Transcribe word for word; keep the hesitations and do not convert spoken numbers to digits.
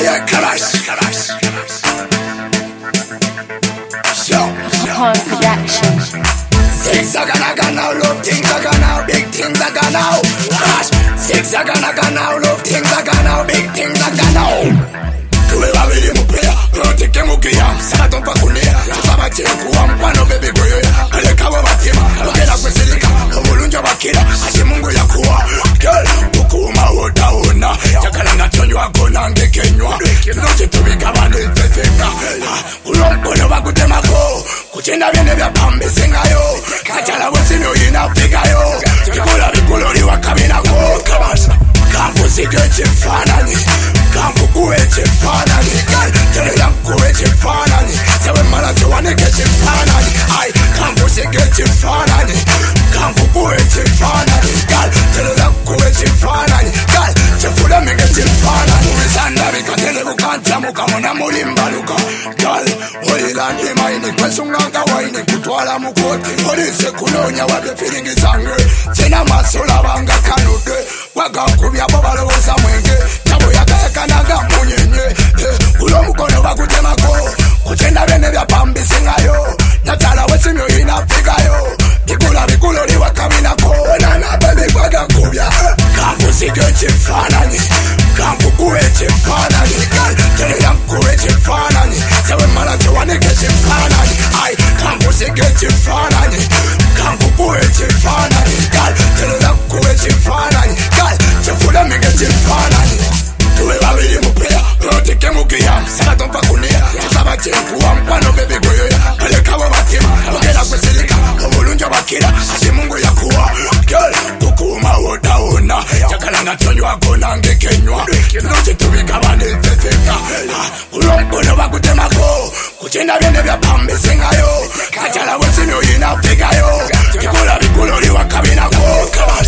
yeah, crash, crash. Upon production. Things are gonna go now, love things are gonna, big things are gonna now. Crash. Things are gonna go now, love things are gonna, big things are gonna now. Tuwewa wili mupea, rotike mukia, sato pakunia, sabati kuwa mpano baby boy. Aleka wa batima, alokela kwesilika, umulunja wakila, ati mungu ya kuwa. Girl, ukuma utaona, jakala nachonywa kona ngekenywa. Noche tubika bani tefeka, ulompono wakutemako, kuchenda viene vya pambe sengayo. Kachala wesinyo inapigayo, kikula vikulori wakabinako. Kabasa, kampusi geche fanani, kampu kueche fanani. Tell them kueche fanani, sewe mala tuwane geche fanani. Ay, kampusi geche fanani, kampu kueche fanani. Tell them kueche fanani, chefula me geche fanani. Umisanda vikatele bukanta mukamona mulimbaluka. Gal, oila ni maini kwesunganga waini kutwala mukoti. Polise kunonya wabe feelingi zange, jena masula banga kanude. Waga kubya bobalo uza mwenge, tabo ya kaya naga munyenye. Ulo mukono wakutemako, kuchenda bene vya pambi singayo. Natala wesimyo inapigayo, bikula bikulo liwa kabinako. Nana baby waga kubya, kampu sigeche fanani, kampu kueche fanani. Tele ya kueche fanani, sewe mala tuwane geche fanani. Ay, kampu sigeche fanani, kampu kueche fanani. Tele ya kueche fanani, chefula me geche fanani. Tuwe wawili mupea, rotike mukia, sato pakunia, sabati kuwa mpano baby boy. Aleka wa batima, alokela kwesilika, umulunja wakila, ati mungu ya kuwa. Girl, ukuma utaona, jakala nachonywa kona ngekenywa. Noche tubika bani tefeka, ulompono wakutemako, kuchenda viene vya pambe sengayo. Kachala wesinyo inapigayo, kikula vikulori wakabinako.